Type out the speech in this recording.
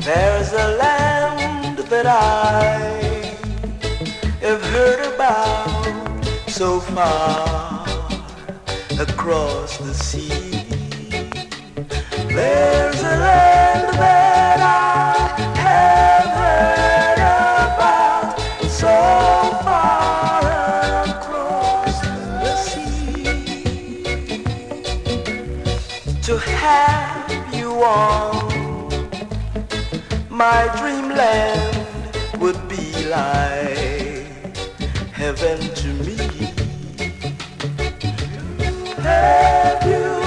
There's a land that I have heard about so far across the sea. There's a land that I have heard about so far across the sea. To have you on my dreamland would be like heaven to me. Have you